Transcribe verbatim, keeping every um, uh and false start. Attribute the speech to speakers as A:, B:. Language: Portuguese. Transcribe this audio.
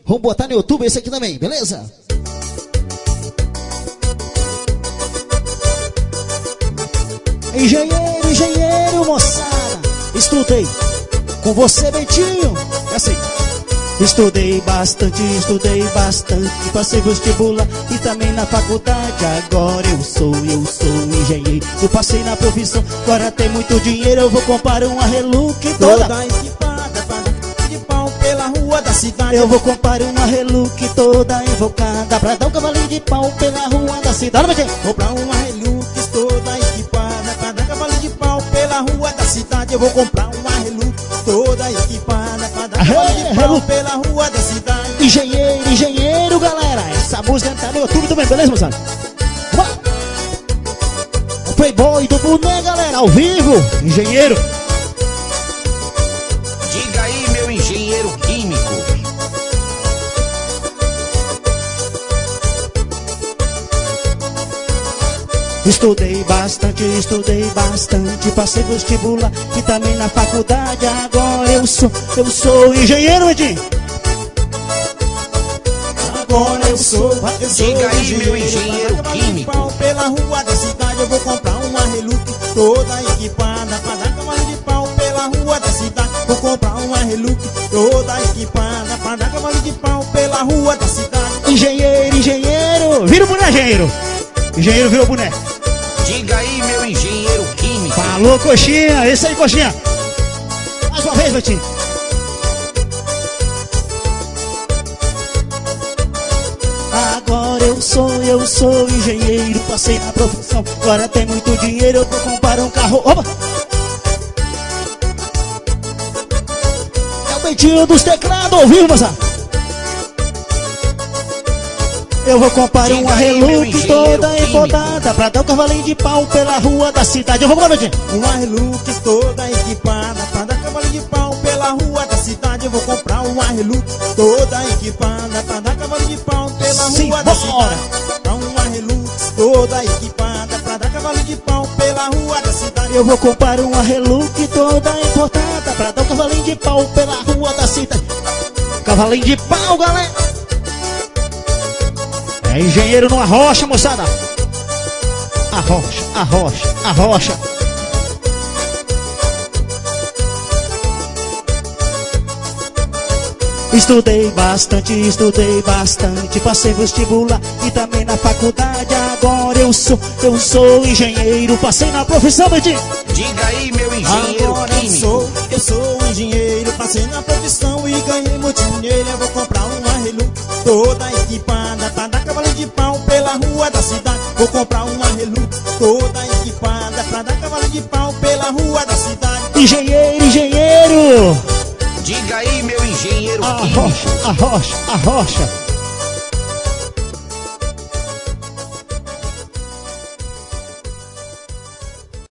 A: Vamos botar no YouTube esse aqui também, beleza? Engenheiro, engenheiro, moçada, estudei com você, Betinho. É assim. Estudei bastante, estudei bastante, passei vestibular e também na faculdade. Agora eu sou, eu sou engenheiro. Eu passei na profissão, agora tem muito dinheiro. Eu vou comprar uma Hilux toda, toda equipada, de pau pela rua da cidade. Eu vou comprar uma Hilux toda invocada pra dar um cavalinho de pau pela rua da cidade. Comprar uma Hilux toda equipada pra dar um cavalinho de pau pela rua da cidade. Eu vou comprar uma Hilux toda equipada pra dar um cavalinho de pau pela rua da cidade. Engenheiro, engenheiro, galera. Essa música tá no YouTube também, beleza, moçada? O Playboy do Boné, galera, ao vivo. Engenheiro.
B: Diga aí, meu engenheiro químico.
A: Estudei bastante, estudei bastante, passei vestibular e também na faculdade. Agora eu sou, eu sou engenheiro, Edinho. Agora eu sou, eu sou
B: Diga aí, meu engenheiro químico.
A: Pela rua da cidade eu vou comprar uma Hilux toda equipada pra dar cavalo de pau pela rua da cidade. Vou comprar uma Hilux toda equipada pra dar cavalo de pau pela rua da cidade. Engenheiro, engenheiro, vira o boné, engenheiro. Engenheiro virou boné.
B: Diga aí, meu engenheiro químico.
A: Falou, coxinha, esse aí, coxinha. Mais uma vez, Betinho. Agora eu sou, eu sou engenheiro. Passei na profissão, agora tem muito dinheiro. Eu vou comprar um carro. Opa! É o Betinho dos teclados, ouviu, moça? Eu vou comprar uma Hilux toda empodada pra dar um cavalinho de pau pela rua da cidade. Eu vou comprar, Betinho. Uma Hilux toda equipada pra dar cavalinho de pau pela rua da cidade. Eu vou comprar uma Hilux toda equipada pra dar cavalinho de pau pela Sim, rua bora. da cidade. Uma Hilux toda equipada pra dar cavalinho de pau pela rua da cidade. Eu vou comprar uma Hilux toda importada pra dar um cavalinho de pau pela rua da cidade. Cavalinho de pau, galera. É engenheiro numa rocha, moçada. A rocha, a rocha, a rocha. Estudei bastante, estudei bastante, passei vestibular e também na faculdade. Agora eu sou, eu sou engenheiro, passei na profissão, Betinho.
B: Diga aí, meu engenheiro
A: Agora
B: químico.
A: eu sou, eu sou engenheiro, passei na profissão e ganhei muito dinheiro. Eu vou comprar uma Hilux toda equipada pra dar cavalo de pau pela rua da cidade. Vou comprar uma Hilux toda equipada pra dar cavalo de pau pela rua da cidade. Engenheiro, engenheiro.
B: Diga aí, meu engenheiro
A: A
B: químico.
A: rocha, a rocha, a rocha.